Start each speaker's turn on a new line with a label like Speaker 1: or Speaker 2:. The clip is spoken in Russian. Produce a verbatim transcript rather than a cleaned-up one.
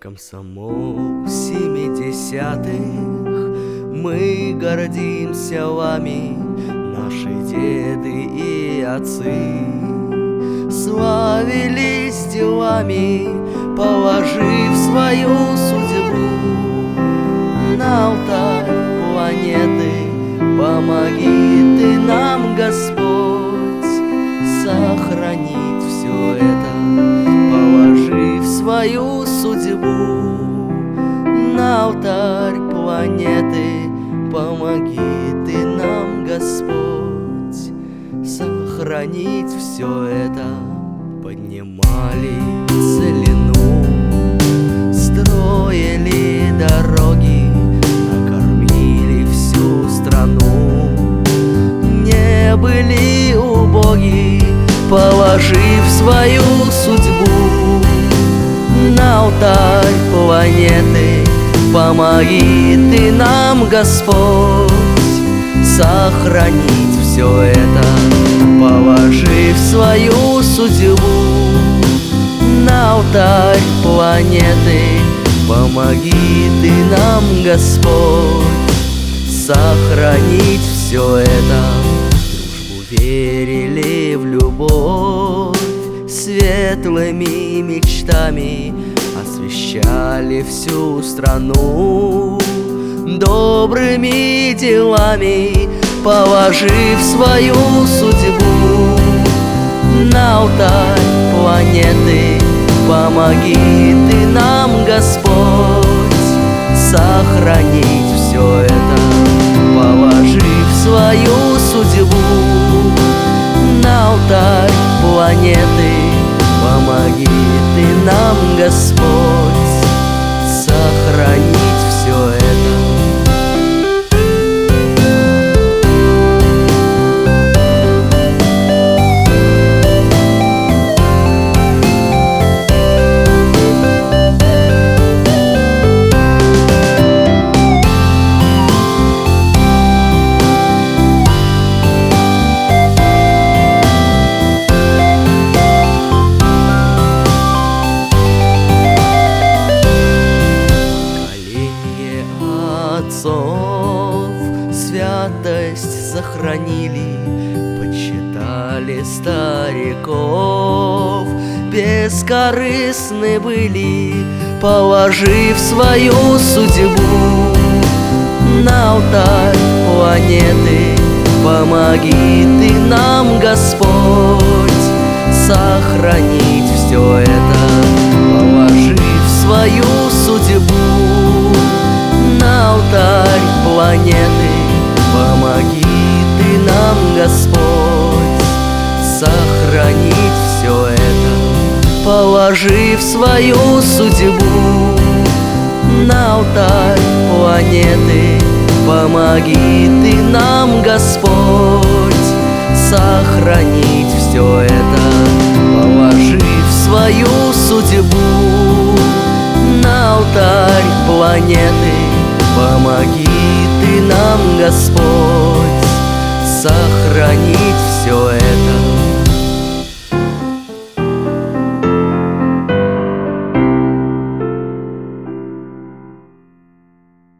Speaker 1: Комсомол семидесятых, мы гордимся вами, наши деды и отцы славились делами, положив свою судьбу на алтарь планеты. Помоги ты нам, Господь, сохранить все это, положив свою судьбу на алтарь планеты. Помоги ты нам, Господь, сохранить все это. Поднимали целину, строили дороги, накормили всю страну, не были убоги, положив свою судьбу на алтарь планеты. Помоги ты нам, Господь, сохранить все это, положив свою судьбу на алтарь планеты. Помоги ты нам, Господь, сохранить все это. В дружбу верили, в любовь, светлыми мечтами освещали всю страну добрыми делами, положив свою судьбу на алтарь планеты. Помоги ты нам, Господь, сохранить все это, положив свою судьбу на алтарь планеты. Помоги ты нам, Господь, сохранить все это. Отцов святость сохранили, почитали стариков, бескорыстны были, положив свою судьбу на алтарь планеты. Помоги ты нам, Господь, сохранить все это, положив свою судьбу на алтарь планеты. Помоги ты нам, Господь, сохранить все это, положив свою судьбу на алтарь планеты. Помоги ты нам, Господь, сохранить все это, положив свою судьбу на алтарь планеты. Помоги ты нам, Господь, сохранить все это.